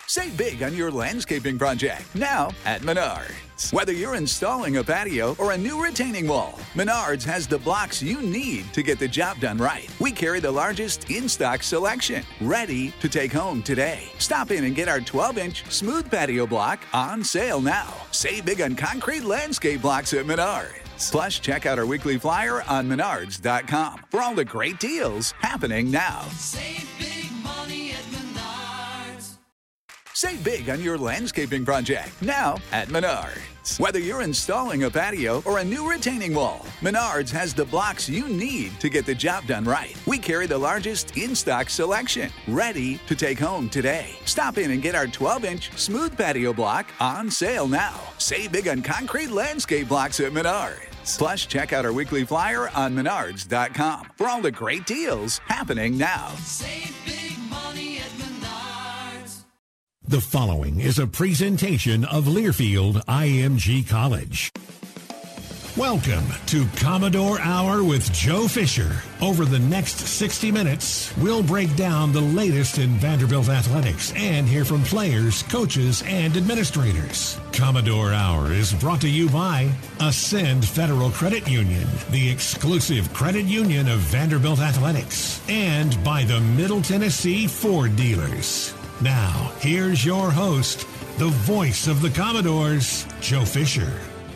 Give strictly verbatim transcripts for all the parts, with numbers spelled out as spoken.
Save big on your landscaping project now at Menards. Whether you're installing a patio or a new retaining wall, Menards has the blocks you need to get the job done right. We carry the largest in-stock selection, ready to take home today. Stop in and get our twelve-inch smooth patio block on sale now. Save big on concrete landscape blocks at Menards. Plus, check out our weekly flyer on menards dot com for all the great deals happening now. Save big money at Menards. Save big on your landscaping project now at Menards. Whether you're installing a patio or a new retaining wall, Menards has the blocks you need to get the job done right. We carry the largest in-stock selection, ready to take home today. Stop in and get our twelve-inch smooth patio block on sale now. Save big on concrete landscape blocks at Menards. Plus, check out our weekly flyer on menards dot com for all the great deals happening now. Save big money at Menards. The following is a presentation of Learfield I M G College. Welcome to Commodore Hour with Joe Fisher. Over the next sixty minutes, we'll break down the latest in Vanderbilt athletics and hear from players, coaches, and administrators. Commodore Hour is brought to you by Ascend Federal Credit Union, the exclusive credit union of Vanderbilt athletics, and by the Middle Tennessee Ford dealers. Now, here's your host, the voice of the Commodores, Joe Fisher.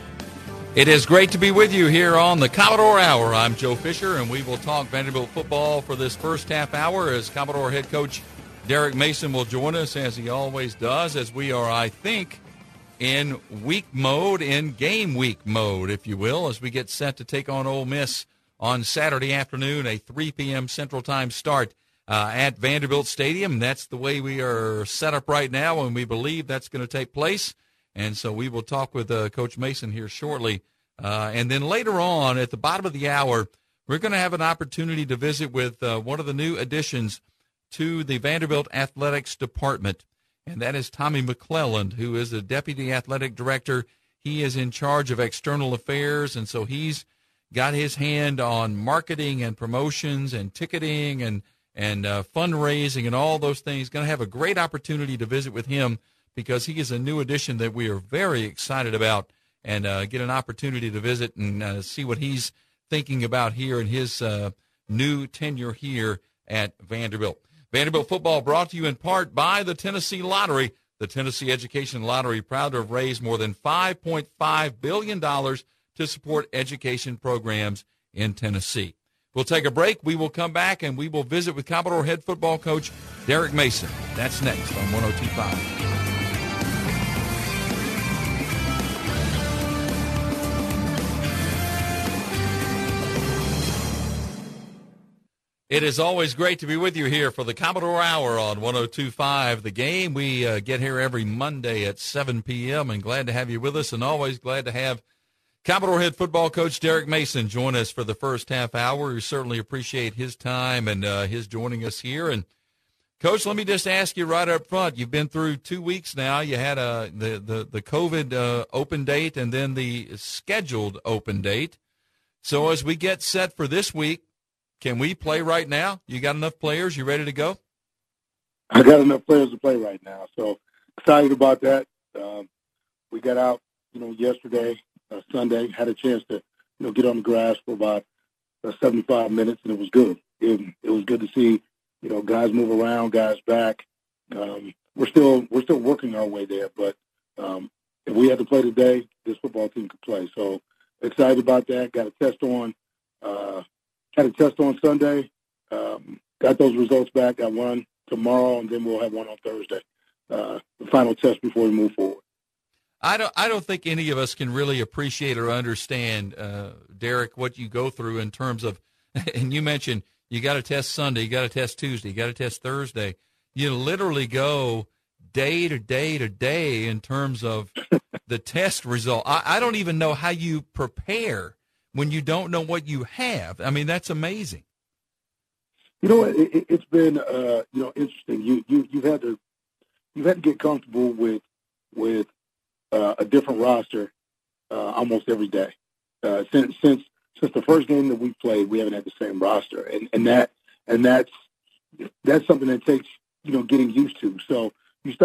It is great to be with you here on the Commodore Hour. I'm Joe Fisher, and we will talk Vanderbilt football for this first half hour as Commodore head coach Derek Mason will join us, as he always does, as we are, I think, in week mode, in game week mode, if you will, as we get set to take on Ole Miss on Saturday afternoon, a three p.m. Central Time start uh, at Vanderbilt Stadium. That's the way we are set up right now, and we believe that's going to take place. And so we will talk with uh, Coach Mason here shortly. Uh, and then later on, at the bottom of the hour, we're going to have an opportunity to visit with uh, one of the new additions to the Vanderbilt Athletics Department, and that is Tommy McClelland, who is the Deputy Athletic Director. He is in charge of external affairs, and so he's got his hand on marketing and promotions and ticketing and, and uh, fundraising and all those things. Going to have a great opportunity to visit with him, because he is a new addition that we are very excited about, and uh, get an opportunity to visit and uh, see what he's thinking about here in his uh, new tenure here at Vanderbilt. Vanderbilt football brought to you in part by the Tennessee Lottery. The Tennessee Education Lottery, proud to have raised more than five point five billion dollars to support education programs in Tennessee. We'll take a break. We will come back, and we will visit with Commodore head football coach Derek Mason. That's next on one oh two point five. It is always great to be with you here for the Commodore Hour on one oh two point five The Game. We uh, get here every Monday at seven p.m., and glad to have you with us, and always glad to have Commodore head football coach Derek Mason join us for the first half hour. We certainly appreciate his time and uh, his joining us here. And, Coach, let me just ask you right up front. You've been through two weeks now. You had uh, the, the, the COVID uh, open date and then the scheduled open date. So as we get set for this week, can we play right now? You got enough players? You ready to go? I got enough players to play right now, so excited about that. Um, we got out, you know, yesterday, uh, Sunday, had a chance to, you know, get on the grass for about uh, seventy-five minutes, and it was good. It, it was good to see, you know, guys move around, guys back. Um, we're still we're still working our way there, but um, if we had to play today, this football team could play. So excited about that. Got a test on. Uh, Had a test on Sunday, um, got those results back, got one tomorrow, and then we'll have one on Thursday, uh, the final test before we move forward. I don't I don't think any of us can really appreciate or understand, uh, Derek, what you go through in terms of, and you mentioned you got to test Sunday, you got to test Tuesday, you got to test Thursday. You literally go day to day to day in terms of the test result. I, I don't even know how you prepare when you don't know what you have. I mean, that's amazing. You know, it, it, it's been uh, you know interesting. You you you've had to you've had to get comfortable with with uh, a different roster uh, almost every day. Uh, since since since the first game that we played, we haven't had the same roster, and and that and that's that's something that takes you know getting used to. So you stop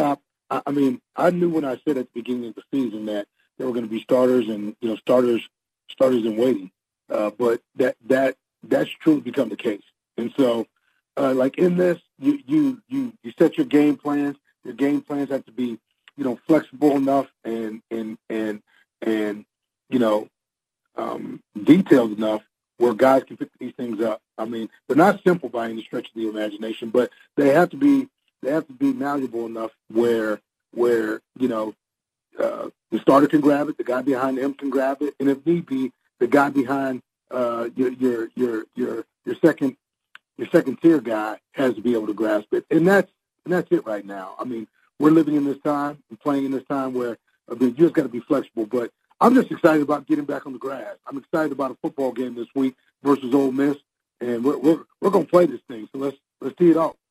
I, I mean, I knew when I said at the beginning of the season that there were going to be starters and, you know, starters, starters in waiting. Uh, but that, that, that's truly become the case. And so, uh, like in this, you, you, you, you set your game plans. Your game plans have to be, you know, flexible enough and, and, and, and, you know, um, detailed enough where guys can pick these things up. I mean, they're not simple by any stretch of the imagination, but they have to be, they have to be malleable enough where, where, you know, uh, the starter can grab it, the guy behind him can grab it, and if need be, the guy behind uh, your, your, your, your, your second, your second tier guy has to be able to grasp it. And that's, and that's it right now. I mean, we're living in this time and playing in this time where, I mean, you just got to be flexible, but I'm just excited about getting back on the grass. I'm excited about a football game this week versus Ole Miss, and we're we're, we're going to play this thing. So let's let's tee it off.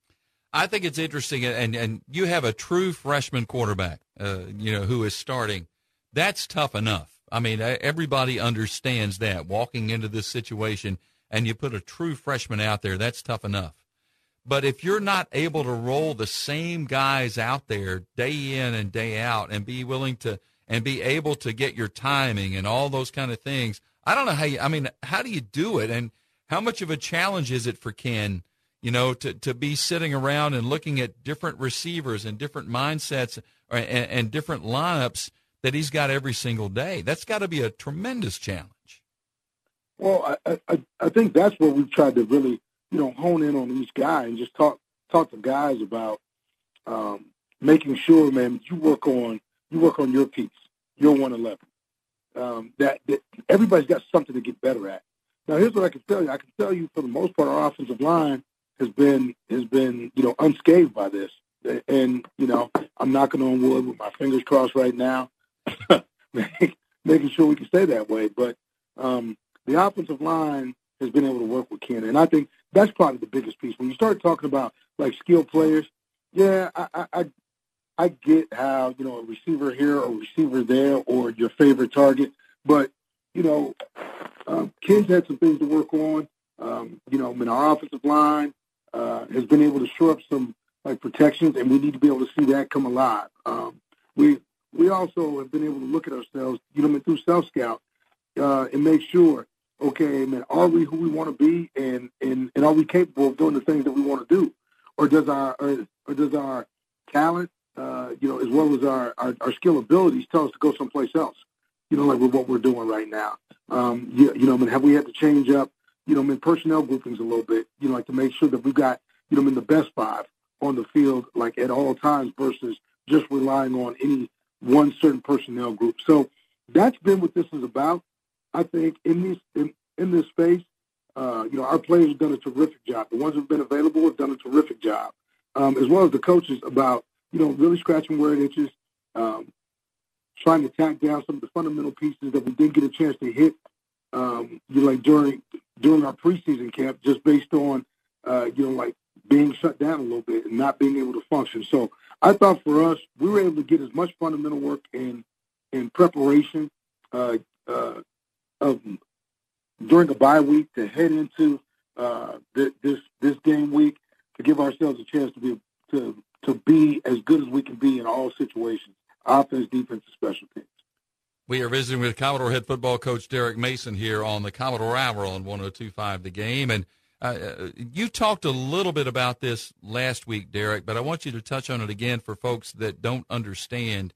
I think it's interesting, and and you have a true freshman quarterback, uh, you know, who is starting. That's tough enough. I mean, everybody understands that walking into this situation, and you put a true freshman out there. That's tough enough. But if you're not able to roll the same guys out there day in and day out, and be willing to and be able to get your timing and all those kind of things. I don't know how you, I mean, how do you do it? And how much of a challenge is it for Ken, you know, to, to be sitting around and looking at different receivers and different mindsets and, and different lineups that he's got every single day? That's got to be a tremendous challenge. Well, I, I, I think that's where we've tried to really, you know, hone in on each guy and just talk, talk to guys about um, making sure, man, you work on, you work on your piece, your one eleven. Um, that, that everybody's got something to get better at. Now, here's what I can tell you. I can tell you, for the most part, our offensive line has been has been you know unscathed by this. And you know, I'm knocking on wood with my fingers crossed right now, making sure we can stay that way. But um, the offensive line has been able to work with Ken, and I think that's probably the biggest piece. When you start talking about like skilled players, yeah, I, I I get how, you know, a receiver here or a receiver there or your favorite target. But, you know, um, Ken's had some things to work on. Um, you know, I mean, our offensive line uh, has been able to shore up some, like, protections, and we need to be able to see that come alive. Um, we we also have been able to look at ourselves, you know, I mean, through self-scout uh, and make sure, okay, man, are we who we want to be, and, and, and are we capable of doing the things that we want to do? Or does our, or, or does our talent, Uh, you know, as well as our, our, our skill abilities, tell us to go someplace else, you know, like with what we're doing right now. Um, you, you know, I mean, have we had to change up, you know, I mean, personnel groupings a little bit, you know, like to make sure that we've got, you know, I mean, the best five on the field, like at all times versus just relying on any one certain personnel group. So that's been what this is about. I think in this, in, in this space, uh, you know, our players have done a terrific job. The ones who have been available have done a terrific job, um, as well as the coaches about, you know, really scratching where it itches, um, trying to tack down some of the fundamental pieces that we didn't get a chance to hit, um, you know, like during during our preseason camp, just based on, uh, you know, like being shut down a little bit and not being able to function. So I thought for us, we were able to get as much fundamental work in in preparation uh, uh, of, during a bye week to head into uh, th- this this game week to give ourselves a chance to be to. to be as good as we can be in all situations, offense, defense, and special teams. We are visiting with Commodore head football coach Derek Mason here on the Commodore Hour on one oh two point five The Game. And uh, you talked a little bit about this last week, Derek, but I want you to touch on it again for folks that don't understand.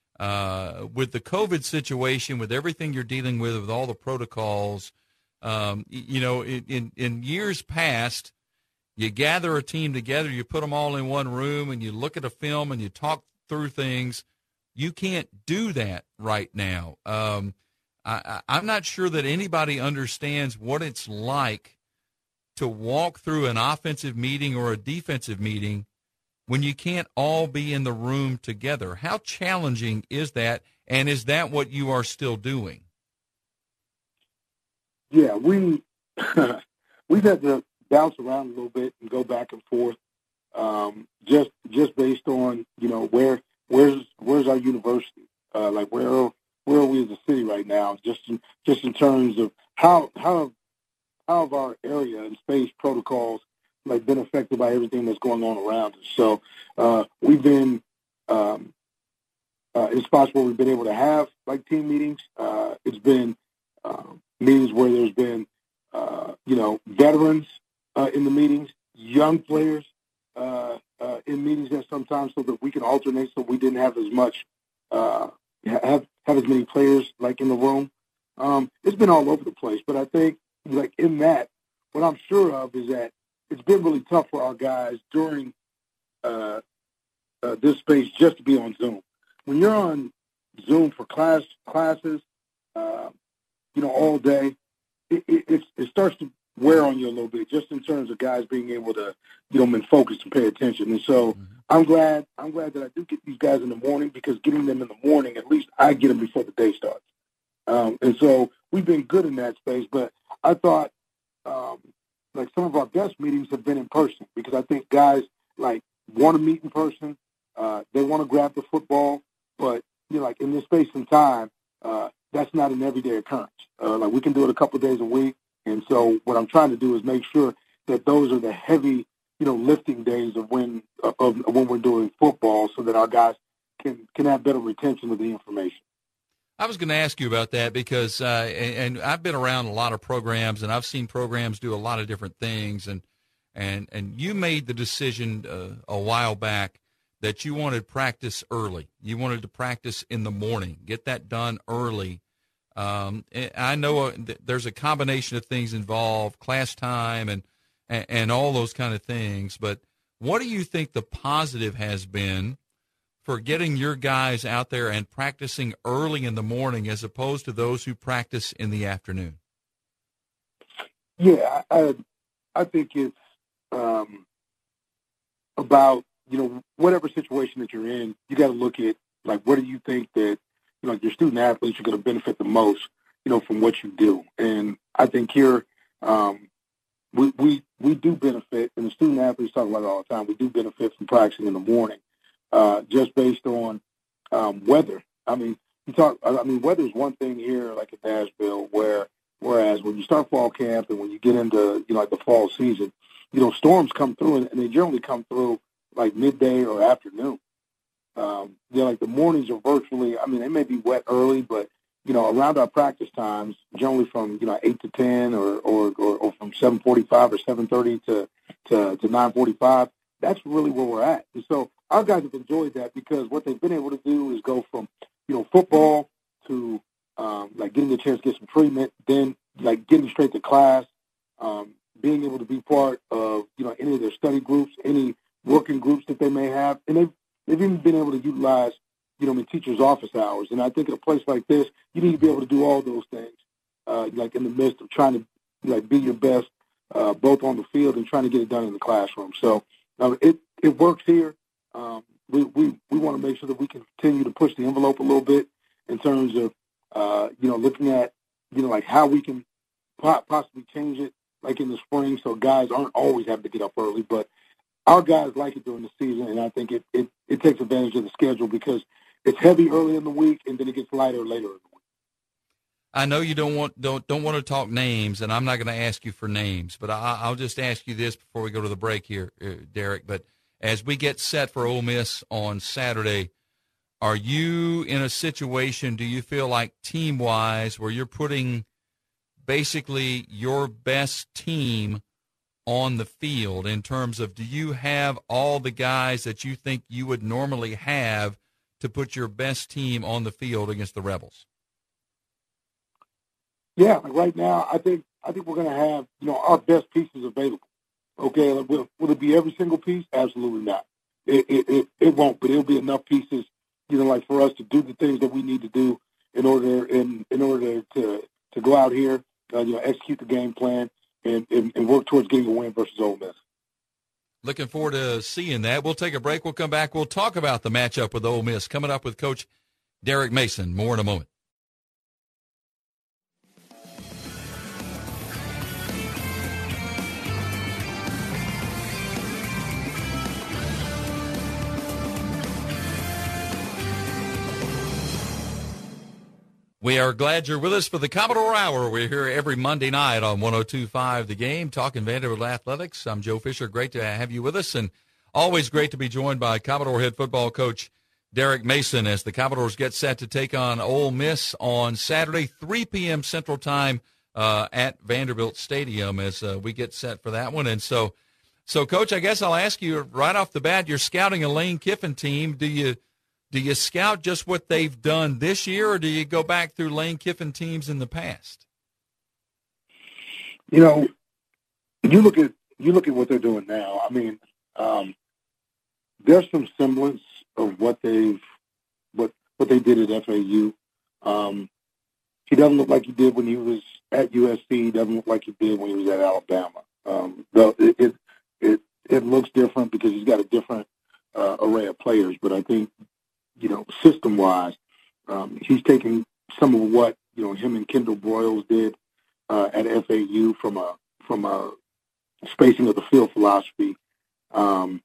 Uh, with the COVID situation, with everything you're dealing with, with all the protocols, um, you know, in, in, in years past, you gather a team together, you put them all in one room, and you look at a film and you talk through things. You can't do that right now. Um, I, I'm not sure that anybody understands what it's like to walk through an offensive meeting or a defensive meeting when you can't all be in the room together. How challenging is that, and is that what you are still doing? Yeah, we, we've had to bounce around a little bit and go back and forth, um, just just based on, you know, where where's where's our university, uh, like where where are we as a city right now, just in, just in terms of how how how have our area and space protocols like been affected by everything that's going on around us. So uh, we've been uh, uh, in spots where we've been able to have like team meetings. Uh, it's been uh, meetings where there's been, uh, you know, veterans uh, in the meetings, young players uh, uh, in meetings at sometimes, so that we can alternate, so we didn't have as much, uh, have have as many players like in the room. Um, it's been all over the place, but I think like in that, what I'm sure of is that it's been really tough for our guys during uh, uh, this space just to be on Zoom. When you're on Zoom for class classes, uh, you know, all day, it, it, it starts to wear on you a little bit, just in terms of guys being able to, you know, been focused and pay attention. And so mm-hmm. I'm glad I'm glad that I do get these guys in the morning, because getting them in the morning, at least I get them before the day starts. Um, and so we've been good in that space, but I thought um, like some of our best meetings have been in person, because I think guys like want to meet in person. Uh, they want to grab the football, but you know, like in this space and time, uh, that's not an everyday occurrence. Uh, like we can do it a couple of days a week. And so what I'm trying to do is make sure that those are the heavy, you know, lifting days of when, of, of when we're doing football, so that our guys can, can have better retention of the information. I was going to ask you about that because, uh, and, and I've been around a lot of programs, and I've seen programs do a lot of different things, and and and you made the decision uh, a while back that you wanted practice early. You wanted to practice in the morning, get that done early. Um, I know there's a combination of things involved, class time and, and and all those kind of things. But what do you think the positive has been for getting your guys out there and practicing early in the morning as opposed to those who practice in the afternoon? Yeah, I, I think it's um, about, you know, whatever situation that you're in, you got to look at, like, what do you think that, you know, your student athletes are going to benefit the most, you know, from what you do. And I think here um, we, we, we do benefit, and the student athletes talk about it all the time, we do benefit from practicing in the morning. Uh, just based on um, weather. I mean, you talk. I mean, weather is one thing here, like in Nashville, where whereas when you start fall camp and when you get into, you know, like the fall season, you know, storms come through, and, and they generally come through like midday or afternoon. Um, you know, like the mornings are virtually. I mean, they may be wet early, but you know, around our practice times, generally from you know eight to ten, or or, or, or from seven forty-five or seven thirty to to, to nine forty-five. That's really where we're at. And so our guys have enjoyed that, because what they've been able to do is go from, you know, football to um, like getting the chance to get some treatment, then like getting straight to class, um, being able to be part of, you know, any of their study groups, any working groups that they may have. And they've, they've even been able to utilize, you know, in teachers' office hours. And I think in a place like this, you need to be able to do all those things, uh, like in the midst of trying to like be your best, uh, both on the field and trying to get it done in the classroom. So um, it, it works here. Um, we we, we want to make sure that we can continue to push the envelope a little bit in terms of, uh, you know, looking at, you know, like how we can po- possibly change it, like in the spring, so guys aren't always having to get up early. But our guys like it during the season, and I think it, it, it takes advantage of the schedule, because it's heavy early in the week, and then it gets lighter later in the week. I know you don't want don't don't want to talk names, and I'm not going to ask you for names, but I, I'll just ask you this before we go to the break here, uh, Derek. But as we get set for Ole Miss on Saturday, are you in a situation, do you feel like team-wise, where you're putting basically your best team on the field in terms of, do you have all the guys that you think you would normally have to put your best team on the field against the Rebels? Yeah, like right now, I think I think we're going to have, you know, our best pieces available. Okay, will, will it be every single piece? Absolutely not. It, it it it won't, but it'll be enough pieces, you know, like for us to do the things that we need to do in order in in order to to go out here, uh, you know, execute the game plan and, and and work towards getting a win versus Ole Miss. Looking forward to seeing that. We'll take a break. We'll come back. We'll talk about the matchup with Ole Miss coming up with Coach Derek Mason. More in a moment. We are glad you're with us for the Commodore Hour. We're here every Monday night on one oh two point five The Game, talking Vanderbilt athletics. I'm Joe Fisher. Great to have you with us, and always great to be joined by Commodore head football coach Derek Mason as the Commodores get set to take on Ole Miss on Saturday, three p.m. Central Time uh, at Vanderbilt Stadium as uh, we get set for that one. And so, so Coach, I guess I'll ask you right off the bat, you're scouting a Lane Kiffin team. Do you do you scout just what they've done this year, or do you go back through Lane Kiffin teams in the past? You know, you look at you look at what they're doing now. I mean, um, there's some semblance of what they've what what they did at F A U. Um, he doesn't look like he did when he was at U S C. He doesn't look like he did when he was at Alabama. Um, though it, it it it looks different because he's got a different uh, array of players. But I think, you know, system wise, um, he's taking some of what you know him and Kendall Broyles did uh, at F A U from a from a spacing of the field philosophy, um,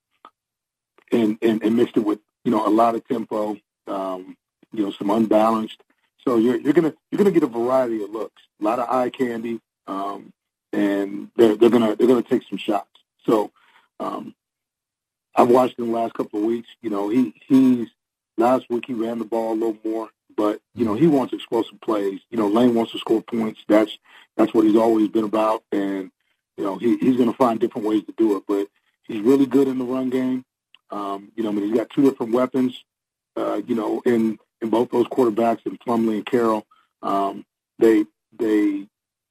and, and and mixed it with you know a lot of tempo, um, you know some unbalanced. So you're you're gonna you're gonna get a variety of looks, a lot of eye candy, um, and they're they're gonna they're gonna take some shots. So um, I've watched him the last couple of weeks. You know he he's last week he ran the ball a little more, but you know he wants explosive plays. You know Lane wants to score points. That's that's what he's always been about, and you know he he's gonna find different ways to do it. But he's really good in the run game. Um, you know I mean he's got two different weapons. Uh, you know in in both those quarterbacks, in Plumlee and Carroll, um, they they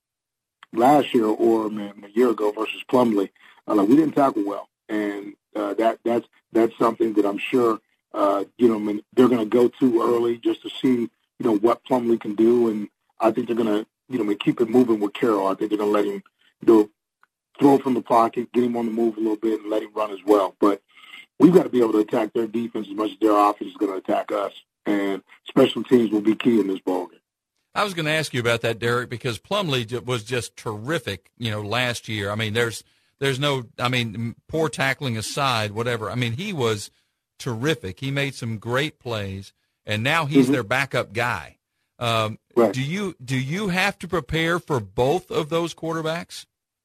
last year or man, a year ago versus Plumlee, uh, like we didn't tackle well, and uh, that that's that's something that I'm sure uh, you know I mean, they're going to go to early just to see you know what Plumlee can do, and I think they're going to you know I mean, keep it moving with Carroll. I think they're going to let him you know, throw from the pocket, get him on the move a little bit, and let him run as well. But we've got to be able to attack their defense as much as their offense is going to attack us. And special teams will be key in this ballgame. I was going to ask you about that, Derek, because Plumlee was just terrific, you know, last year. I mean, there's there's no, I mean, poor tackling aside, whatever. I mean, he was terrific. He made some great plays, and now he's mm-hmm. their backup guy. Um, right. Do you do you have to prepare for both of those quarterbacks?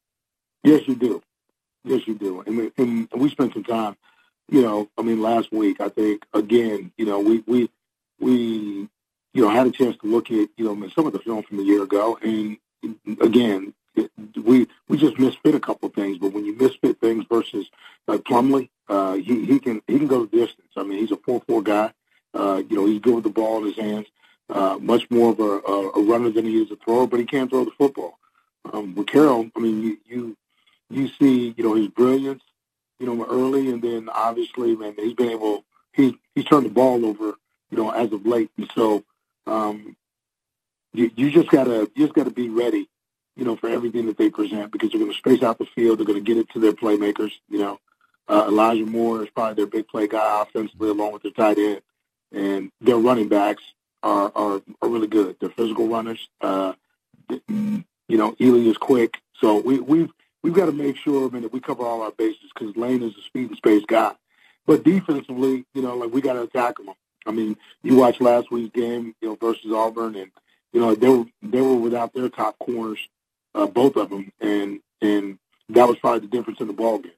Yes, you do. Yes, you do. And we, and we spent some time, you know, I mean, last week, I think, again, you know, we, we, we, you know, had a chance to look at, you know, some of the film from a year ago. And again, it, we, we just misfit a couple of things, but when you misfit things versus like Plumlee, uh, he, he can, he can go the distance. I mean, he's a four four guy. Uh, you know, he's good with the ball in his hands, uh, much more of a, a, a runner than he is a thrower, but he can throw the football. Um, with Carroll, I mean, you, you, you see, you know, his brilliance, you know, early, and then obviously, man, he's been able, he, he's turned the ball over, you know, as of late. And so, um, you, you just gotta, you just gotta be ready, you know, for everything that they present, because they're going to space out the field. They're going to get it to their playmakers. You know, uh, Elijah Moore is probably their big play guy offensively, along with their tight end, and their running backs are, are, are really good. They're physical runners. Uh, you know, Ely is quick. So we, we've, we've got to make sure, I mean, that we cover all our bases, because Lane is a speed and space guy. But defensively, you know, like we got to attack them. I mean, you watched last week's game, you know, versus Auburn, and you know they were they were without their top corners, uh, both of them, and and that was probably the difference in the ballgame.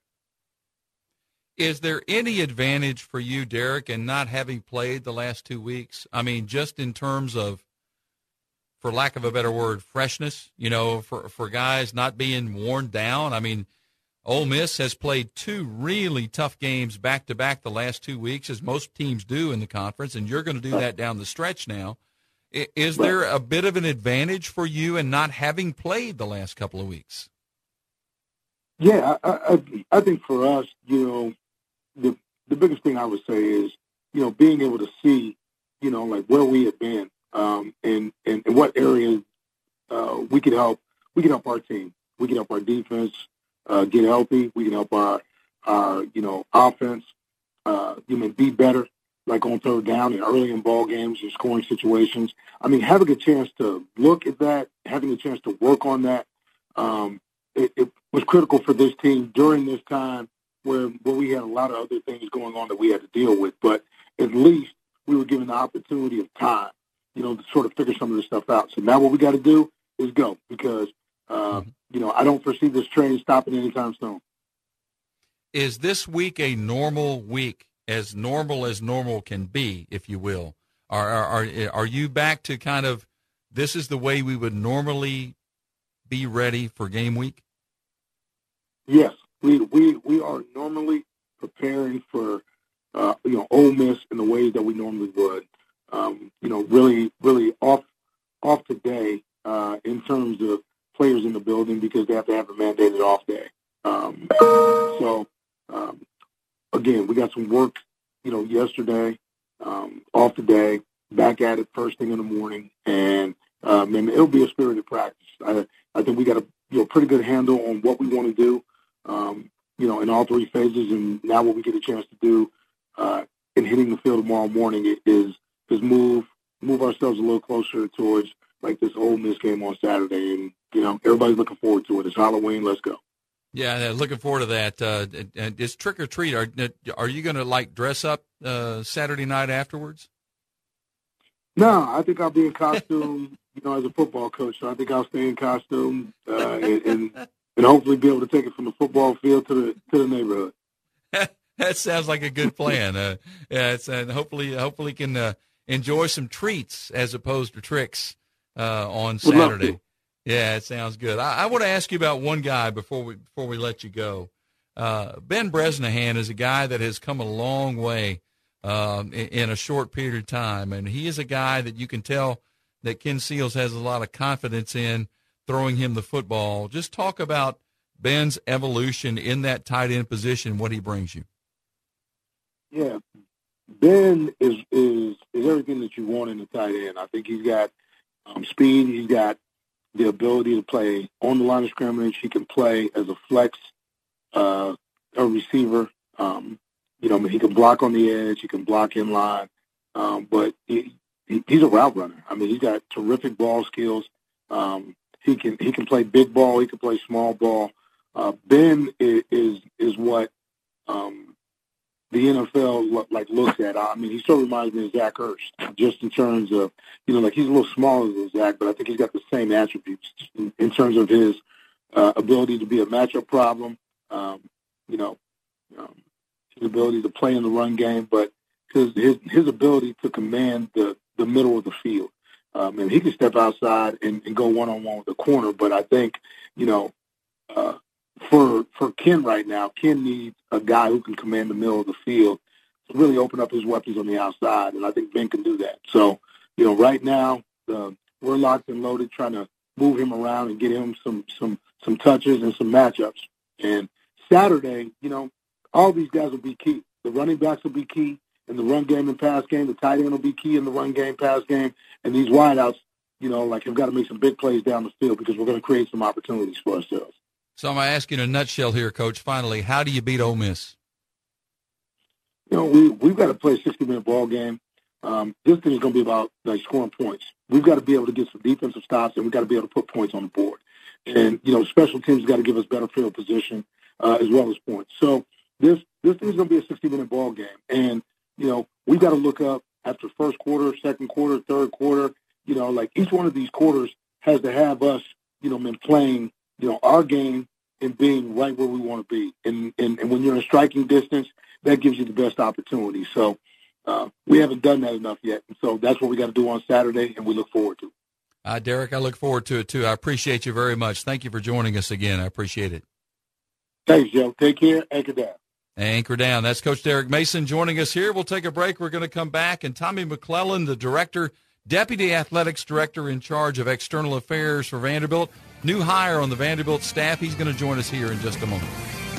Is there any advantage for you, Derek, in not having played the last two weeks? I mean, just in terms of, for lack of a better word, freshness. You know, for for guys not being worn down. I mean, Ole Miss has played two really tough games back-to-back the last two weeks, as most teams do in the conference, and you're going to do that down the stretch now. Is there a bit of an advantage for you in not having played the last couple of weeks? Yeah, I, I, I think for us, you know, the the biggest thing I would say is, you know, being able to see, you know, like where we have been um, and, and, and what areas uh, we could help. We can help our team. We can help our defense. Uh, get healthy. We can help our, our you know, offense, uh, you know, be better, like on third down and early in ball games and scoring situations. I mean, having a chance to look at that, having a chance to work on that, um, it, it was critical for this team during this time where, where we had a lot of other things going on that we had to deal with. But at least we were given the opportunity of time, you know, to sort of figure some of this stuff out. So now what we got to do is go, because Uh, you know, I don't foresee this train stopping anytime soon. Is this week a normal week as normal as normal can be, if you will? Are are are you back to kind of this is the way we would normally be ready for game week? Yes, we we we are normally preparing for uh, you know Ole Miss in the ways that we normally would. Um, you know, really really off off today uh, in terms of players in the building because they have to have a mandated off day. Um, so um, again, we got some work. You know, yesterday, um, off today, back at it first thing in the morning, and um, and it'll be a spirited practice. I, I think we got a you know pretty good handle on what we want to do, um, you know, in all three phases, and now what we get a chance to do uh, in hitting the field tomorrow morning is is move move ourselves a little closer towards like this Ole Miss game on Saturday, and you know everybody's looking forward to it. It's Halloween. Let's go. Yeah, looking forward to that. Uh, it's trick or treat. Are are you going to like dress up uh, Saturday night afterwards? No, I think I'll be in costume. You know, as a football coach, so I think I'll stay in costume uh, and, and and hopefully be able to take it from the football field to the to the neighborhood. That sounds like a good plan. Uh, yeah, it's, and hopefully hopefully can uh, enjoy some treats as opposed to tricks uh, on Saturday. Yeah, it sounds good. I, I want to ask you about one guy before we before we let you go. Uh, Ben Bresnahan is a guy that has come a long way um, in, in a short period of time, and he is a guy that you can tell that Ken Seals has a lot of confidence in throwing him the football. Just talk about Ben's evolution in that tight end position, what he brings you. Yeah, Ben is is is everything that you want in a tight end. I think he's got um, speed. He's got the ability to play on the line of scrimmage. He can play as a flex, uh, a receiver. Um, you know, I mean, he can block on the edge. He can block in line. Um, but he, he, he's a route runner. I mean, he's got terrific ball skills. Um, he can he can play big ball. He can play small ball. Uh, Ben is, is is what um, the N F L lo- like looks at. I mean, he sort of reminds me of Zach Ertz, just in terms of, you know, like he's a little smaller than Zach, but I think he's got the same attributes in, in terms of his uh, ability to be a matchup problem, um, you know, um, his ability to play in the run game, but his his, his ability to command the, the middle of the field. Um, and he can step outside and, and go one-on-one with the corner, but I think, you know, uh, for for Ken right now, Ken needs a guy who can command the middle of the field to really open up his weapons on the outside, and I think Ben can do that. So, you know, right now uh, we're locked and loaded, trying to move him around and get him some some some touches and some matchups. And Saturday, you know, all these guys will be key. The running backs will be key in the run game and pass game. The tight end will be key in the run game, pass game, and these wideouts, you know, like have got to make some big plays down the field because we're going to create some opportunities for ourselves. So I'm going to ask you in a nutshell here, Coach, finally, how do you beat Ole Miss? You know, we, we've got to play a sixty-minute ball game. Um, this thing is going to be about, like, scoring points. We've got to be able to get some defensive stops, and we've got to be able to put points on the board. And, you know, special teams got to give us better field position uh, as well as points. So this this thing is going to be a sixty-minute ball game. And, you know, we've got to look up after first quarter, second quarter, third quarter. You know, like each one of these quarters has to have us, you know, been playing, you know, our game and being right where we want to be. And, and, and when you're in striking distance, that gives you the best opportunity. So uh, we haven't done that enough yet. And so that's what we got to do on Saturday, and we look forward to it. Uh, Derek, I look forward to it, too. I appreciate you very much. Thank you for joining us again. I appreciate it. Thanks, Joe. Take care. Anchor down. Anchor down. That's Coach Derek Mason joining us here. We'll take a break. We're going to come back. And Tommy McClellan, the director, Deputy Athletics Director in charge of External Affairs for Vanderbilt, new hire on the Vanderbilt staff. He's going to join us here in just a moment.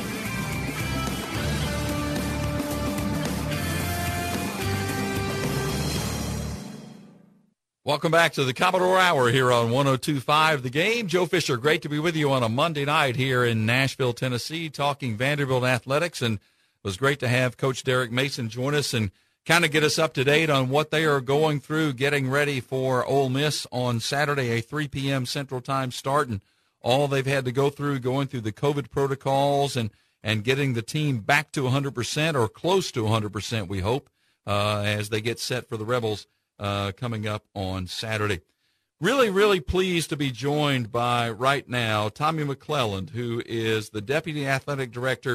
Welcome back to the Commodore Hour here on one oh two point five The Game. Joe Fisher, great to be with you on a Monday night here in Nashville, Tennessee, talking Vanderbilt athletics. And it was great to have Coach Derek Mason join us and kind of get us up to date on what they are going through, getting ready for Ole Miss on Saturday, a three p.m. Central Time start, and all they've had to go through, going through the COVID protocols and, and getting the team back to one hundred percent or close to one hundred percent, we hope, uh, as they get set for the Rebels uh, coming up on Saturday. Really, really pleased to be joined by, right now, Tommy McClellan, who is the Deputy Athletic Director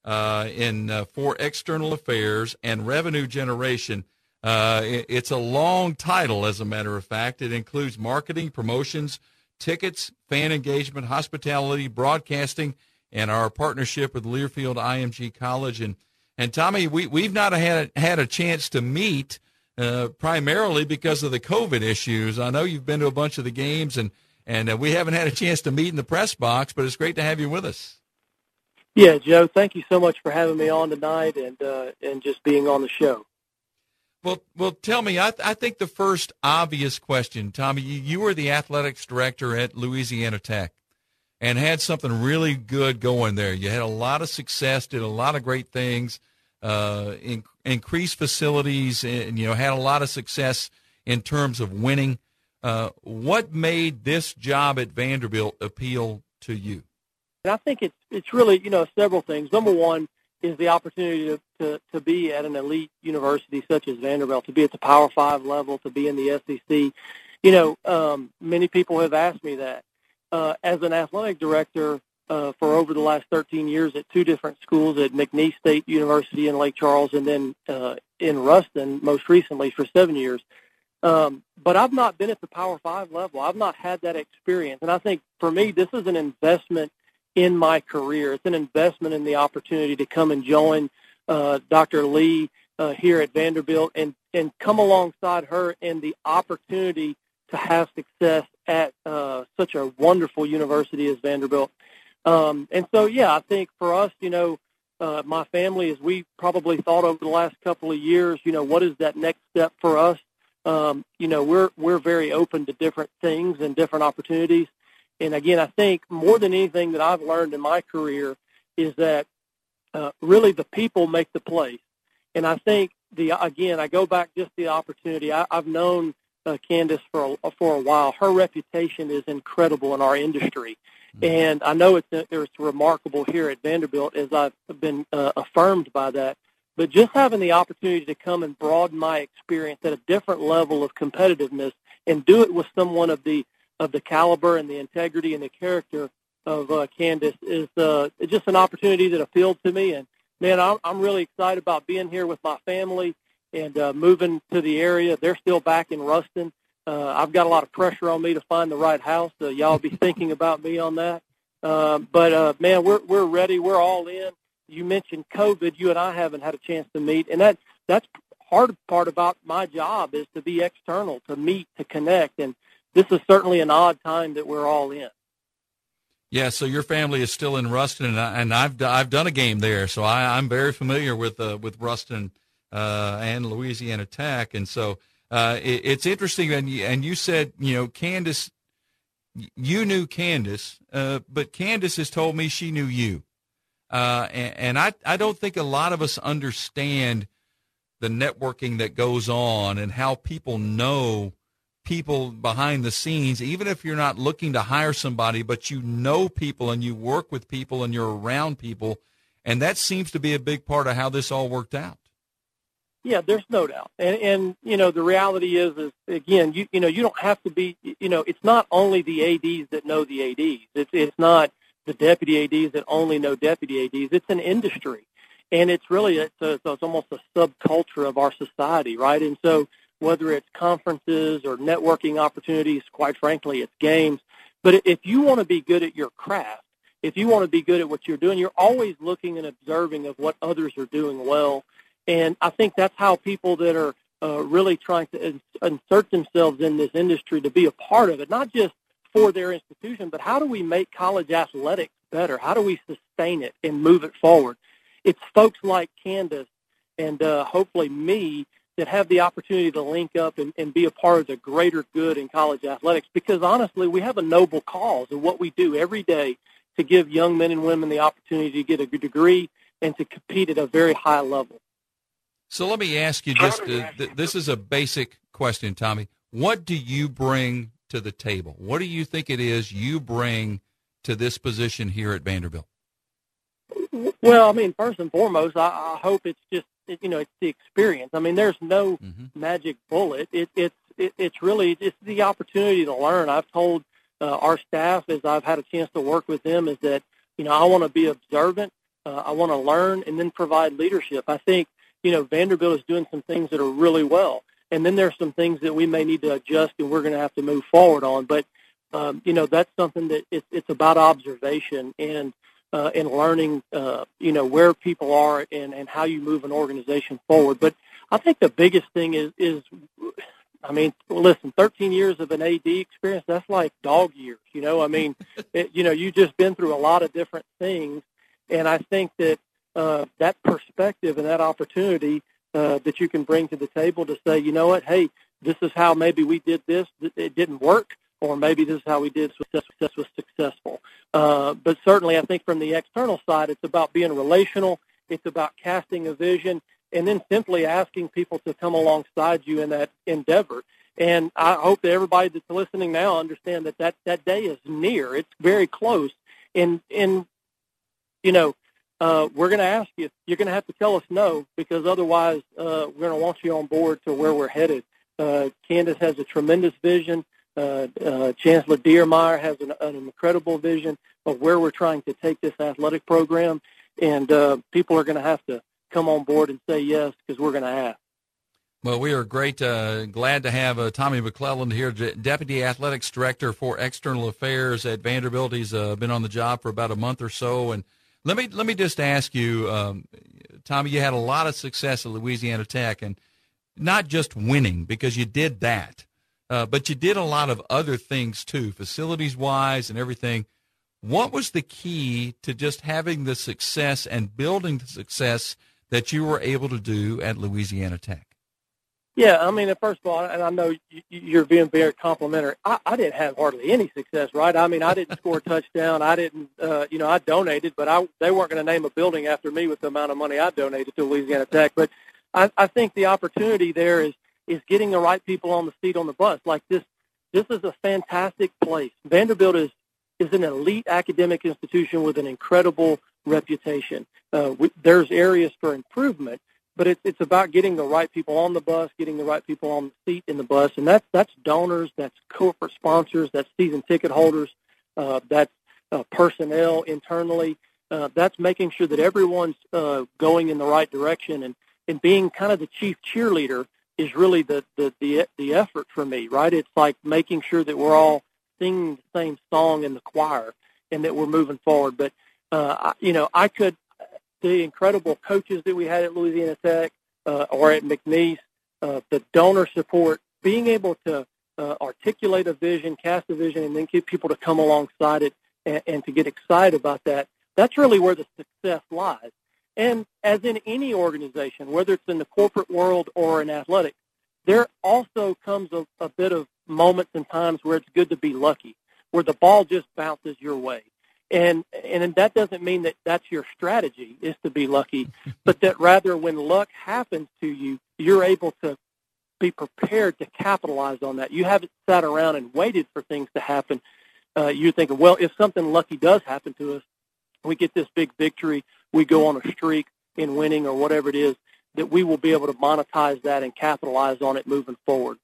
uh, in uh, for external affairs and revenue generation. Uh, it, it's a long title, as a matter of fact. It includes marketing, promotions, tickets, fan engagement, hospitality, broadcasting, and our partnership with Learfield I M G College. And and Tommy, we we've not had had a chance to meet uh, primarily because of the COVID issues. I know you've been to a bunch of the games, and and uh, we haven't had a chance to meet in the press box. But it's great to have you with us. Yeah, Joe, thank you so much for having me on tonight and uh, and just being on the show. Well, well, tell me. I, I think the first obvious question, Tommy. You, you were the athletics director at Louisiana Tech, and had something really good going there. You had a lot of success, did a lot of great things, uh, in, increased facilities, and you know had a lot of success in terms of winning. Uh, what made this job at Vanderbilt appeal to you? And I think it's it's really you know several things. Number one is the opportunity to, to, to be at an elite university such as Vanderbilt, to be at the Power Five level, to be in the S E C. You know, um, many people have asked me that. Uh, as an athletic director uh, for over the last thirteen years at two different schools, at McNeese State University in Lake Charles and then uh, in Ruston most recently for seven years. Um, but I've not been at the Power Five level. I've not had that experience. And I think for me, this is an investment in my career. It's an investment in the opportunity to come and join uh, Doctor Lee uh, here at Vanderbilt and, and come alongside her in the opportunity to have success at uh, such a wonderful university as Vanderbilt. Um, and so, yeah, I think for us, you know, uh, my family, as we probably thought over the last couple of years, you know, what is that next step for us? Um, you know, we're we're very open to different things and different opportunities. And again, I think more than anything that I've learned in my career is that uh, really the people make the place. And I think the again, I go back just the opportunity. I, I've known uh, Candace for a, for a while. Her reputation is incredible in our industry, and I know it's it's remarkable here at Vanderbilt as I've been uh, affirmed by that. But just having the opportunity to come and broaden my experience at a different level of competitiveness and do it with someone of the of the caliber and the integrity and the character of uh, Candace is uh, just an opportunity that appealed to me. And, man, I'm, I'm really excited about being here with my family and uh, moving to the area. They're still back in Ruston. Uh, I've got a lot of pressure on me to find the right house. So y'all be thinking about me on that. Uh, but, uh, man, we're we're ready. We're all in. You mentioned COVID. You and I haven't had a chance to meet. And that that's hard part about my job is to be external, to meet, to connect. And this is certainly an odd time that we're all in. Yeah, so your family is still in Ruston, and, I, and I've I've done a game there, so I, I'm very familiar with uh, with Ruston uh, and Louisiana Tech, and so uh, it, it's interesting. And you, and you said you know Candace, you knew Candace, uh, but Candace has told me she knew you, uh, and, and I I don't think a lot of us understand the networking that goes on and how people know people behind the scenes, even if you're not looking to hire somebody, but you know people and you work with people and you're around people, and that seems to be a big part of how this all worked out. Yeah, there's no doubt. And, and you know, the reality is, is again, you, you know, you don't have to be, you know, it's not only the A Ds that know the A Ds. It's, it's not the deputy A Ds that only know deputy A Ds. It's an industry. And it's really, it's, a, it's almost a subculture of our society, right? And so, whether it's conferences or networking opportunities, quite frankly, it's games. But if you want to be good at your craft, if you want to be good at what you're doing, you're always looking and observing of what others are doing well. And I think that's how people that are uh, really trying to insert themselves in this industry to be a part of it, not just for their institution, but how do we make college athletics better? How do we sustain it and move it forward? It's folks like Candace and uh, hopefully me that have the opportunity to link up and, and be a part of the greater good in college athletics, because honestly, we have a noble cause in what we do every day to give young men and women the opportunity to get a good degree and to compete at a very high level. So let me ask you just, uh, th- this is a basic question, Tommy. What do you bring to the table? What do you think it is you bring to this position here at Vanderbilt? Well, I mean, first and foremost, I, I hope it's just, it, you know, it's the experience. I mean, there's no mm-hmm. magic bullet. It, it's it, it's really it's the opportunity to learn. I've told uh, our staff as I've had a chance to work with them is that, you know, I want to be observant. Uh, I want to learn and then provide leadership. I think, you know, Vanderbilt is doing some things that are really well. And then there's some things that we may need to adjust and we're going to have to move forward on. But, um, you know, that's something that it's, it's about observation and uh, and learning, uh, you know, where people are and, and how you move an organization forward. But I think the biggest thing is, is I mean, listen, thirteen years of an A D experience, that's like dog years, you know. I mean, it, you know, you've just been through a lot of different things. And I think that uh, that perspective and that opportunity uh, that you can bring to the table to say, you know what, hey, this is how maybe we did this, it didn't work, or maybe this is how we did success, success was successful. Uh, but certainly I think from the external side, it's about being relational, it's about casting a vision, and then simply asking people to come alongside you in that endeavor. And I hope that everybody that's listening now understand that that, that day is near. It's very close. And, and you know, uh, we're going to ask you, you're going to have to tell us no, because otherwise uh, we're going to want you on board to where we're headed. Uh, Candace has a tremendous vision. Uh, uh, Chancellor Diermeyer has an, an incredible vision of where we're trying to take this athletic program. And uh, people are going to have to come on board and say yes, because we're going to ask. Well, we are great, uh, glad to have uh, Tommy McClelland here, D- Deputy Athletics Director for External Affairs at Vanderbilt. He's uh, been on the job for about a month or so. And let me let me just ask you, um, Tommy, you had a lot of success at Louisiana Tech, and not just winning, because you did that, uh, but you did a lot of other things too, facilities-wise and everything. What was the key to just having the success and building the success that you were able to do at Louisiana Tech? Yeah, I mean, first of all, and I know you're being very complimentary, I, I didn't have hardly any success, right? I mean, I didn't score a touchdown. I didn't, uh, you know, I donated, but I, they weren't going to name a building after me with the amount of money I donated to Louisiana Tech. But I, I think the opportunity there is is getting the right people on the seat on the bus. Like this, this is a fantastic place. Vanderbilt is, is an elite academic institution with an incredible reputation. Uh, we, there's areas for improvement. But it's it's about getting the right people on the bus, getting the right people on the seat in the bus, and that's that's donors, that's corporate sponsors, that's season ticket holders, uh, that's uh, personnel internally. Uh, that's making sure that everyone's uh, going in the right direction, and, and being kind of the chief cheerleader is really the, the the the effort for me, right? It's like making sure that we're all singing the same song in the choir and that we're moving forward. But uh, I, you know, I could. The incredible coaches that we had at Louisiana Tech uh, or at McNeese, uh, the donor support, being able to uh, articulate a vision, cast a vision, and then get people to come alongside it and, and to get excited about that, that's really where the success lies. And as in any organization, whether it's in the corporate world or in athletics, there also comes a, a bit of moments and times where it's good to be lucky, where the ball just bounces your way. And and that doesn't mean that that's your strategy is to be lucky, but that rather when luck happens to you, you're able to be prepared to capitalize on that. You haven't sat around and waited for things to happen. Uh, you're thinking, well, if something lucky does happen to us, we get this big victory, we go on a streak in winning or whatever it is, that we will be able to monetize that and capitalize on it moving forward.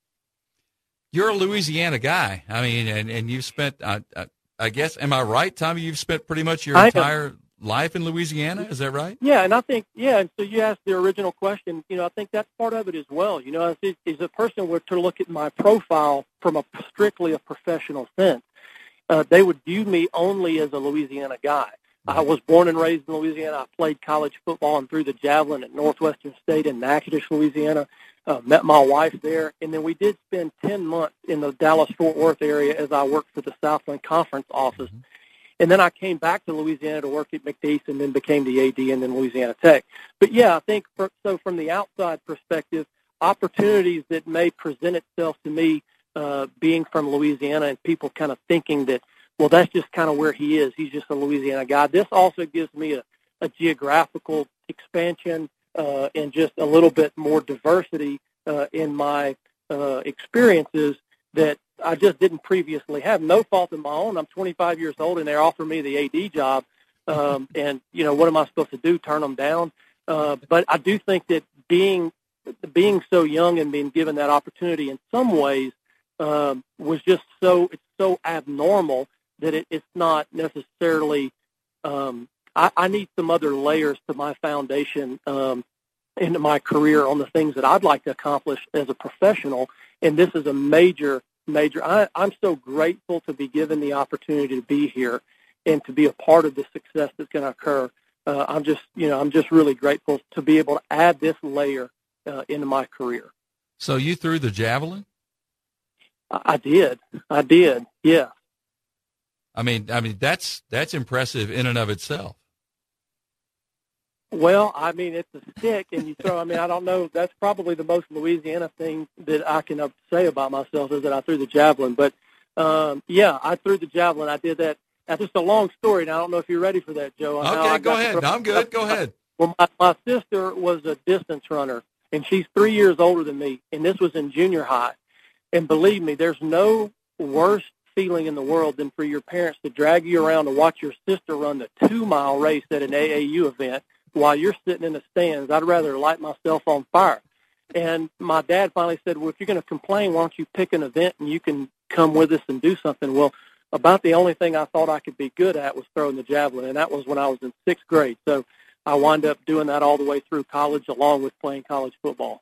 You're a Louisiana guy. I mean, and, and you've spent uh, – uh, I guess, am I right, Tommy? You've spent pretty much your entire life in Louisiana. Is that right? Yeah, and I think, yeah, and so you asked the original question. You know, I think that's part of it as well. You know, as, as a person were to look at my profile from a strictly a professional sense, uh, they would view me only as a Louisiana guy. I was born and raised in Louisiana. I played college football and threw the javelin at Northwestern State in Natchitoches, Louisiana. Uh, met my wife there, and then we did spend ten months in the Dallas-Fort Worth area as I worked for the Southland Conference office. Mm-hmm. And then I came back to Louisiana to work at McNeese and then became the A D and then Louisiana Tech. But, yeah, I think for, so from the outside perspective, opportunities that may present itself to me uh, being from Louisiana and people kind of thinking that, well, that's just kind of where he is. He's just a Louisiana guy. This also gives me a, a geographical expansion uh, and just a little bit more diversity uh, in my uh, experiences that I just didn't previously have. No fault of my own. I'm twenty-five years old, and they're offering me the A D job. Um, and, you know, what am I supposed to do, turn them down? Uh, but I do think that being being so young and being given that opportunity in some ways um, was just so, it's so abnormal that it, it's not necessarily um, I, I need some other layers to my foundation um, into my career on the things that I'd like to accomplish as a professional. And this is a major, major. I, I'm so grateful to be given the opportunity to be here and to be a part of the success that's going to occur. Uh, I'm just, you know, I'm just really grateful to be able to add this layer uh, into my career. So you threw the javelin? I, I did. I did. Yeah. I mean, I mean that's that's impressive in and of itself. Well, I mean, it's a stick, and you throw. I mean, I don't know. That's probably the most Louisiana thing that I can say about myself is that I threw the javelin. But um, yeah, I threw the javelin. I did that. That's just a long story, and I don't know if you're ready for that, Joe. Okay, go ahead. No, I'm good. Go ahead. Well, my, my sister was a distance runner, and she's three years older than me, and this was in junior high. And believe me, there's no worse feeling in the world than for your parents to drag you around to watch your sister run the two-mile race at an A A U event while you're sitting in the stands. I'd rather light myself on fire. And my dad finally said, well, if you're going to complain, why don't you pick an event and you can come with us and do something? Well, about the only thing I thought I could be good at was throwing the javelin, and that was when I was in sixth grade. So I wound up doing that all the way through college along with playing college football.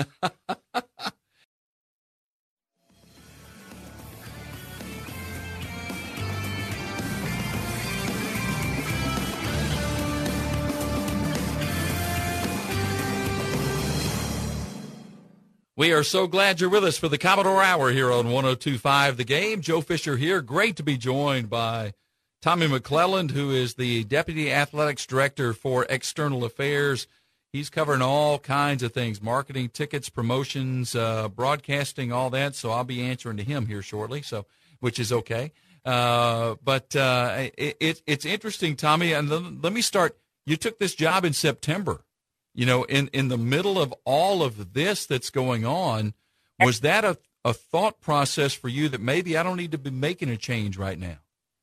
We are so glad you're with us for the Commodore Hour here on one oh two point five The Game. Joe Fisher here. Great to be joined by Tommy McClelland, who is the Deputy Athletics Director for External Affairs. He's covering all kinds of things, marketing, tickets, promotions, uh, broadcasting, all that. So I'll be answering to him here shortly, so which is okay. Uh, but uh, it, it, it's interesting, Tommy. And let, let me start. You took this job in September. You know, in, in the middle of all of this that's going on, was that a, a thought process for you that maybe I don't need to be making a change right now?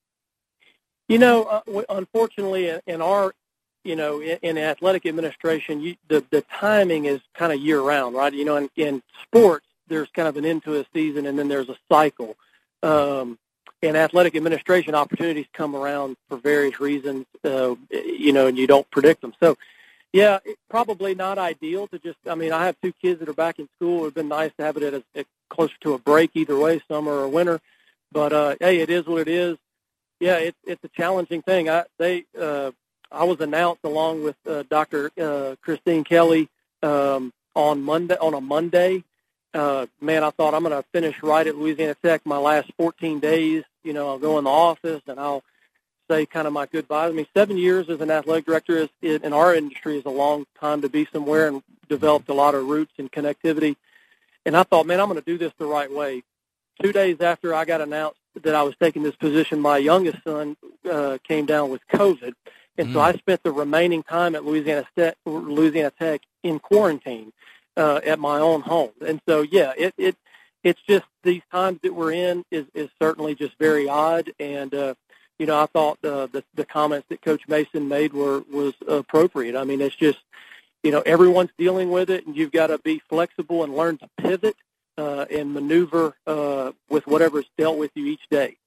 You know, uh, unfortunately, in our, you know, in, in athletic administration, you, the, the timing is kind of year-round, right? You know, in, in sports, there's kind of an end to a season, and then there's a cycle. Um, in athletic administration, opportunities come around for various reasons, uh, you know, and you don't predict them. So, yeah, it's probably not ideal to just, I mean, I have two kids that are back in school. It would have been nice to have it at a, a closer to a break either way, summer or winter. But, uh, hey, it is what it is. Yeah, it's it's a challenging thing. I they uh, I was announced along with uh, Doctor Uh, Christine Kelly um, on Monday on a Monday. Uh, man, I thought I'm going to finish right at Louisiana Tech my last fourteen days. You know, I'll go in the office and I'll say kind of my goodbyes. I mean, seven years as an athletic director is, in our industry is a long time to be somewhere, and developed a lot of roots and connectivity. And I thought, man, I'm going to do this the right way. Two days after I got announced that I was taking this position, my youngest son uh, came down with COVID. And mm. so I spent the remaining time at Louisiana Tech, Louisiana Tech in quarantine uh, at my own home. And so, yeah, it, it it's just these times that we're in is, is certainly just very odd. And, uh, you know, I thought uh, the, the comments that Coach Mason made were was appropriate. I mean, it's just, you know, everyone's dealing with it, and you've got to be flexible and learn to pivot uh, and maneuver uh, with whatever's dealt with you each day.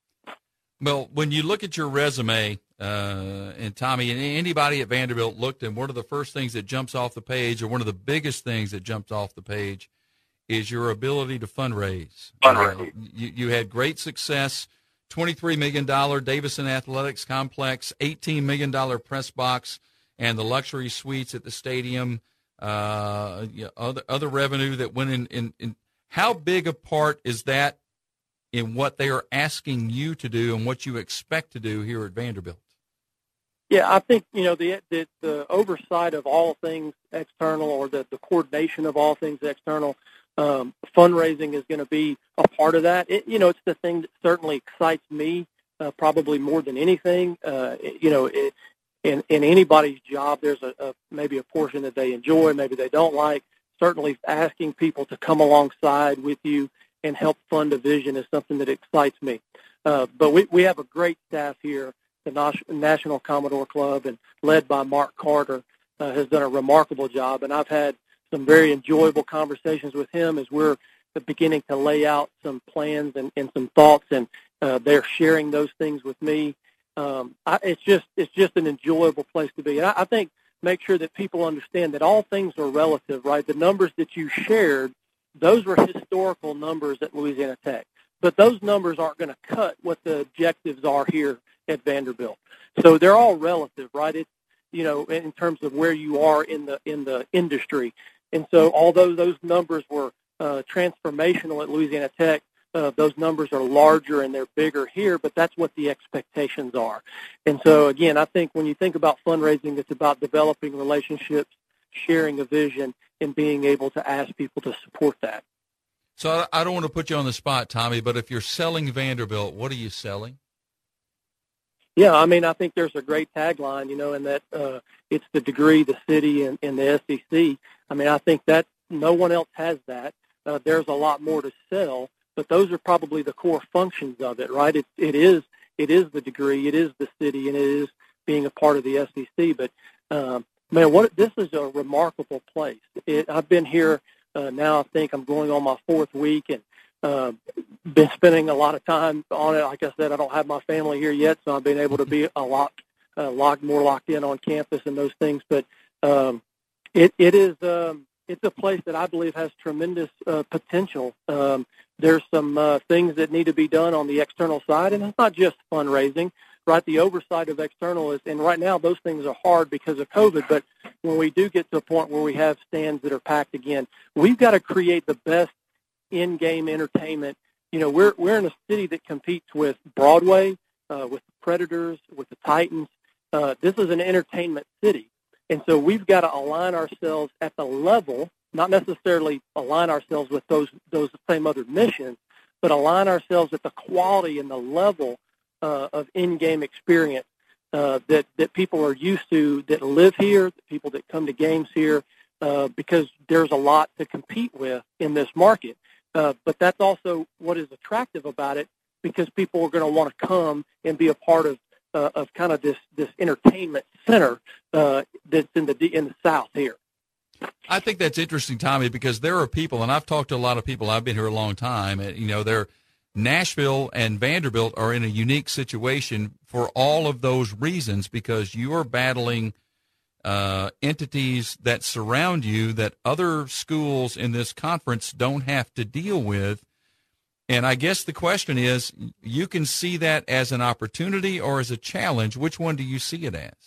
Well, when you look at your resume, uh, and Tommy, and anybody at Vanderbilt looked, and one of the first things that jumps off the page, or one of the biggest things that jumps off the page, is your ability to fundraise. Fundraise. Uh, you, you had great success. twenty-three million dollars Davison Athletics Complex, eighteen million dollars press box, and the luxury suites at the stadium, uh, you know, other other revenue that went in, in, in. How big a part is that in what they are asking you to do and what you expect to do here at Vanderbilt? Yeah, I think, you know, the the, the oversight of all things external, or the, the coordination of all things external, Um, fundraising is going to be a part of that. It, you know, it's the thing that certainly excites me, uh, probably more than anything. Uh, it, you know, it, in in anybody's job, there's a, a maybe a portion that they enjoy, maybe they don't like. Certainly, asking people to come alongside with you and help fund a vision is something that excites me. Uh, but we we have a great staff here. The National Commodore Club, and led by Mark Carter, uh, has done a remarkable job, and I've had some very enjoyable conversations with him as we're beginning to lay out some plans and, and some thoughts, and uh, they're sharing those things with me. um, I, it's just it's just an enjoyable place to be. And I, I think make sure that people understand that all things are relative, right? The numbers that you shared, those were historical numbers at Louisiana Tech. But those numbers aren't going to cut what the objectives are here at Vanderbilt. So they're all relative, right? It's, you know, in terms of where you are in the in the industry. And so although those numbers were uh, transformational at Louisiana Tech, uh, those numbers are larger and they're bigger here, but that's what the expectations are. And so, again, I think when you think about fundraising, it's about developing relationships, sharing a vision, and being able to ask people to support that. So I don't want to put you on the spot, Tommy, but if you're selling Vanderbilt, what are you selling? Yeah, I mean, I think there's a great tagline, you know, and that uh, it's the degree, the city, and, and the S E C. I mean, I think that no one else has that. Uh, there's a lot more to sell, but those are probably the core functions of it, right? It, it is it is the degree, it is the city, and it is being a part of the S E C. But, um, man, what this is a remarkable place. It, I've been here uh, now, I think I'm going on my fourth week, and Uh, been spending a lot of time on it. Like I said, I don't have my family here yet, so I've been able to be a lot uh, locked, more locked in on campus and those things. But um, it it is um, it's a place that I believe has tremendous uh, potential. Um, there's some uh, things that need to be done on the external side, and it's not just fundraising, right? The oversight of external is, and right now those things are hard because of COVID. But when we do get to a point where we have stands that are packed again, we've got to create the best in-game entertainment. You know, we're we're in a city that competes with Broadway, uh, with the Predators, with the Titans. Uh, this is an entertainment city, and so we've got to align ourselves at the level, not necessarily align ourselves with those those same other missions, but align ourselves at the quality and the level uh, of in-game experience uh, that that people are used to, that live here, the people that come to games here, uh, because there's a lot to compete with in this market. Uh, but that's also what is attractive about it, because people are going to want to come and be a part of uh, of kind of this, this entertainment center uh, that's in the in the South here. I think that's interesting, Tommy, because there are people, and I've talked to a lot of people. I've been here a long time, and you know, they're Nashville and Vanderbilt are in a unique situation for all of those reasons, because you are battling Uh, entities that surround you that other schools in this conference don't have to deal with. And I guess the question is, you can see that as an opportunity or as a challenge. Which one do you see it as?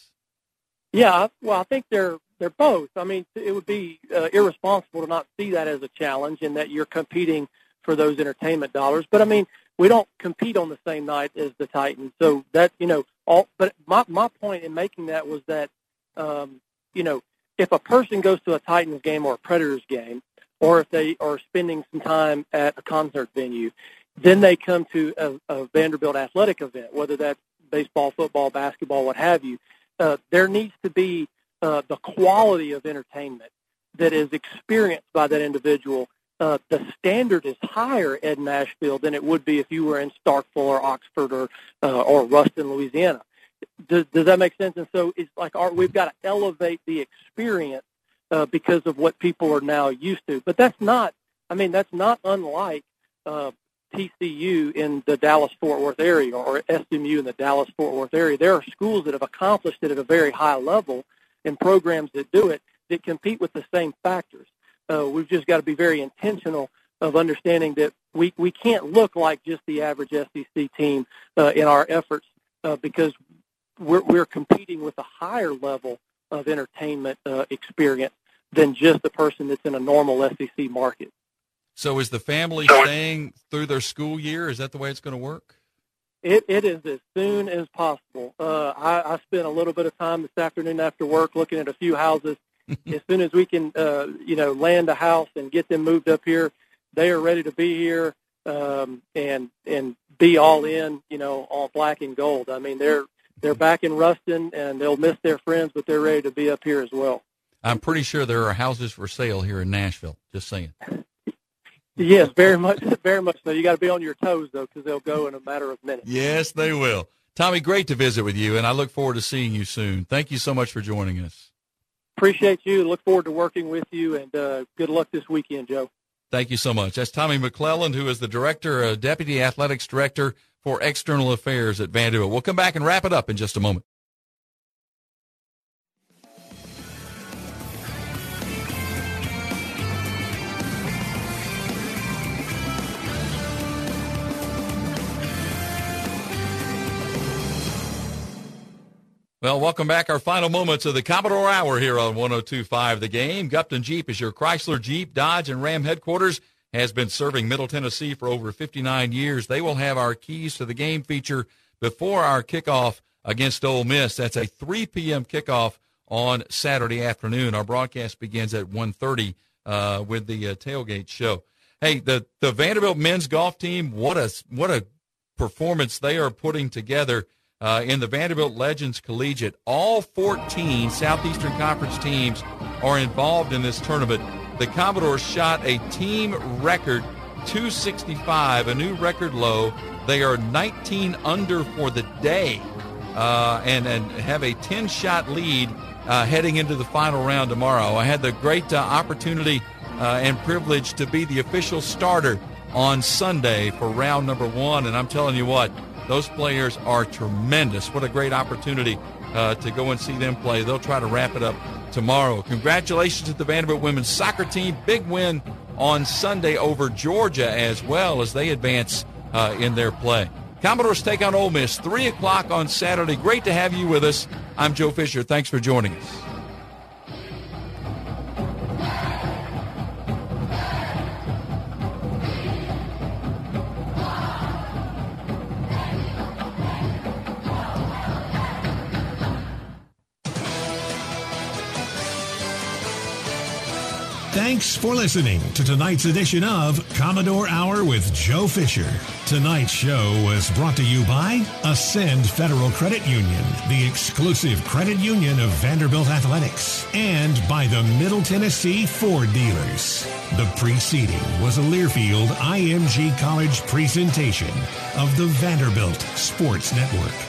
Yeah, well, I think they're they're both. I mean, it would be uh, irresponsible to not see that as a challenge, and that you're competing for those entertainment dollars. But I mean, we don't compete on the same night as the Titans, so that, you know, all. But my my point in making that was that, Um, you know, if a person goes to a Titans game or a Predators game, or if they are spending some time at a concert venue, then they come to a, a Vanderbilt athletic event, whether that's baseball, football, basketball, what have you. Uh, there needs to be uh, the quality of entertainment that is experienced by that individual. Uh, the standard is higher at Nashville than it would be if you were in Starkville or Oxford or uh, or Ruston, Louisiana. Does, does that make sense? And so it's like our, we've got to elevate the experience uh, because of what people are now used to. But that's not, I mean, that's not unlike uh, T C U in the Dallas-Fort Worth area, or S M U in the Dallas-Fort Worth area. There are schools that have accomplished it at a very high level, and programs that do it that compete with the same factors. Uh, we've just got to be very intentional of understanding that we, we can't look like just the average S E C team uh, in our efforts uh, because We're, we're competing with a higher level of entertainment uh, experience than just the person that's in a normal S E C market. So is the family staying through their school year? Is that the way it's going to work? It, it is as soon as possible. Uh, I, I spent a little bit of time this afternoon after work looking at a few houses. As soon as we can, uh, you know, land a house and get them moved up here, they are ready to be here um, and and be all in, you know, all black and gold. I mean, they're They're back in Ruston, and they'll miss their friends, but they're ready to be up here as well. I'm pretty sure there are houses for sale here in Nashville, just saying. Yes, very much, very much so. You got to be on your toes, though, because they'll go in a matter of minutes. Yes, they will. Tommy, great to visit with you, and I look forward to seeing you soon. Thank you so much for joining us. Appreciate you. Look forward to working with you, and uh, good luck this weekend, Joe. Thank you so much. That's Tommy McClelland, who is the director, uh, Deputy Athletics Director for External Affairs at Vanderbilt. We'll come back and wrap it up in just a moment. Well, welcome back. Our final moments of the Commodore Hour here on one oh two point five The Game. Gupton Jeep is your Chrysler, Jeep, Dodge, and Ram headquarters. Has been serving Middle Tennessee for over fifty-nine years. They will have our Keys to the Game feature before our kickoff against Ole Miss. That's a three p.m. kickoff on Saturday afternoon. Our broadcast begins at one thirty uh, with the uh, tailgate show. Hey, the, the Vanderbilt men's golf team, what a, what a performance they are putting together. Uh, in the Vanderbilt Legends Collegiate, all fourteen Southeastern Conference teams are involved in this tournament. The Commodores shot a team record two sixty-five, a new record low. They are nineteen under for the day uh, and, and have a ten-shot lead uh, heading into the final round tomorrow. I had the great uh, opportunity uh, and privilege to be the official starter on Sunday for round number one, and I'm telling you what, those players are tremendous. What a great opportunity uh, to go and see them play. They'll try to wrap it up tomorrow. Congratulations to the Vanderbilt women's soccer team. Big win on Sunday over Georgia as well as they advance uh, in their play. Commodores take on Ole Miss, three o'clock on Saturday. Great to have you with us. I'm Joe Fisher. Thanks for joining us. Thanks for listening to tonight's edition of Commodore Hour with Joe Fisher. Tonight's show was brought to you by Ascend Federal Credit Union, the exclusive credit union of Vanderbilt Athletics, and by the Middle Tennessee Ford dealers. The preceding was a Learfield I M G College presentation of the Vanderbilt Sports Network.